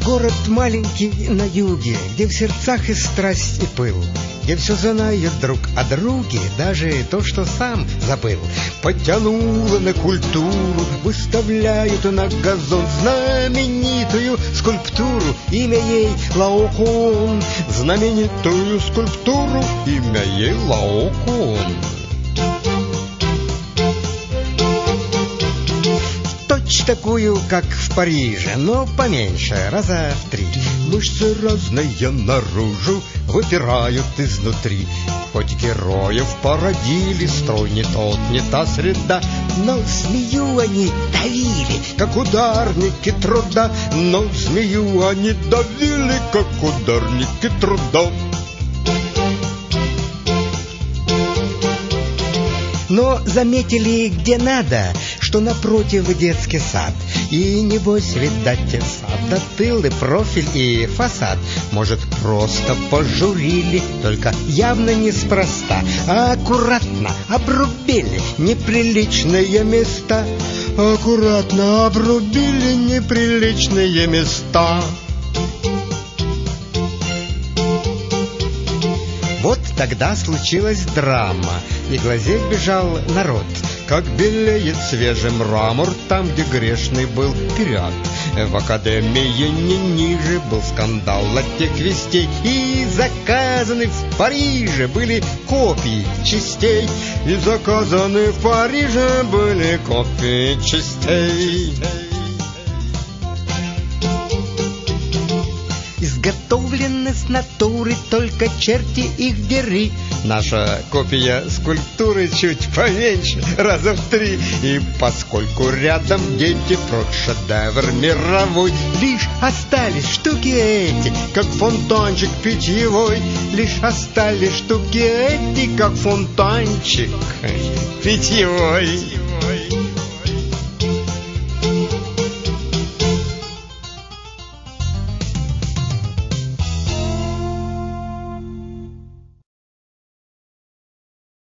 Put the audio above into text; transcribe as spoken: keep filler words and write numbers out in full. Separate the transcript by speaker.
Speaker 1: Город маленький на юге, где в сердцах и страсть, и пыл, где все знают друг о друге, даже то, что сам забыл. Потянуло на культуру, выставляют на газон знаменитую скульптуру, имя ей Лаокоон. Знаменитую скульптуру, имя ей Лаокоон. Точь такую, как в Париже, но поменьше, раза в три. Мышцы разные наружу выпирают изнутри. Хоть героев породили, строй не тот, не та среда, но змею они давили, как ударники труда. Но змею они давили, как ударники труда. Но заметили, где надо, что напротив детский сад. И небось, видать, сада, тыл и профиль и фасад. Может, просто пожурили, только явно неспроста, а аккуратно обрубили неприличные места. Аккуратно обрубили неприличные места. Вот тогда случилась драма, и глазеть бежал народ. Как белеет свежий мрамор там, где грешный был пират. В академии не ниже был скандал от тех вестей, и заказаны в Париже были копии частей. И заказаны в Париже были копии частей. Изготовлены с натуры, только черти их дери. Наша копия скульптуры чуть поменьше, раза в три. И поскольку рядом дети, прочь шедевр мировой, лишь остались штуки эти, как фонтанчик питьевой. Лишь остались штуки эти, как фонтанчик питьевой.